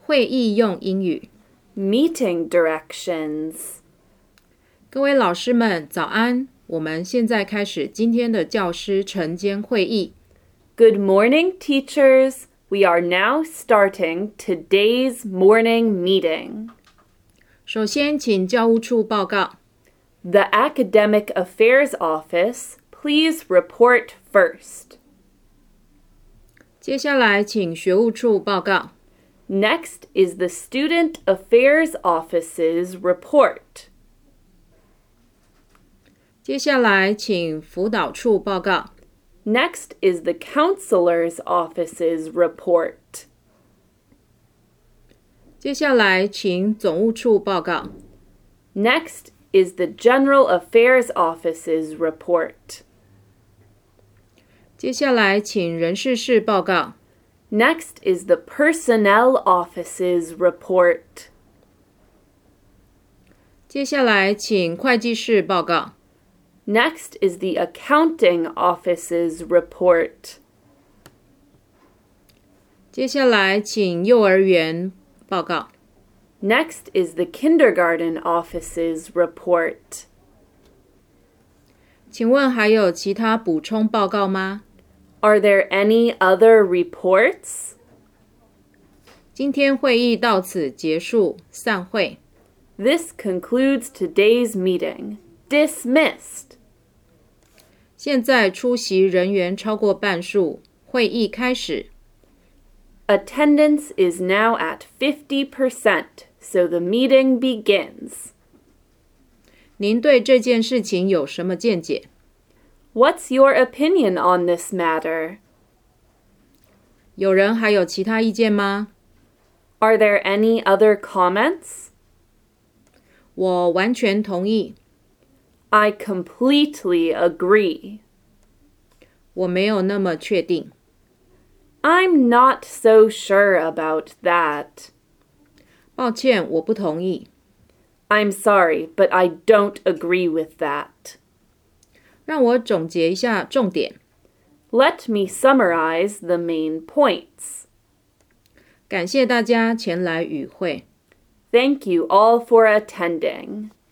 会议用英语。 Meeting directions. 各位老师们，早安！我们现在开始今天的教师晨间会议。 Good morning, teachers. We are now starting today's morning meeting. 首先，请教务处报告。 The Academic Affairs Office, please report first. 接下来，请学务处报告。 Next is the Student Affairs Office's report. 接下来，请辅导处报告。 Next is the Counselor's Office's report. 接下来，请总务处报告。 Next is the General Affairs Office's report. 接下来，请人事室报告。 Next is the Personnel Office's report. 接下来，请会计室报告。 Next is the Accounting Office's report. 接下来，请幼儿园报告。 Next is the Kindergarten Office's report. 请问还有其他补充报告吗？ Are there any other reports? 今天会议到此结束，散会。 This concludes today's meeting. Dismissed. 现在出席人员超过半数，会议开始。 Attendance is now at 50%, so the meeting begins. 您对这件事情有什么见解？ What's your opinion on this matter? 有人还有其他意见吗？ Are there any other comments? 我完全同意。 I completely agree. 我没有那么确定。 I'm not so sure about that. 抱歉，我不同意。 I'm sorry, but I don't agree with that. 让我总结一下重点。 Let me summarize the main points. 感谢大家前来与会。 Thank you all for attending.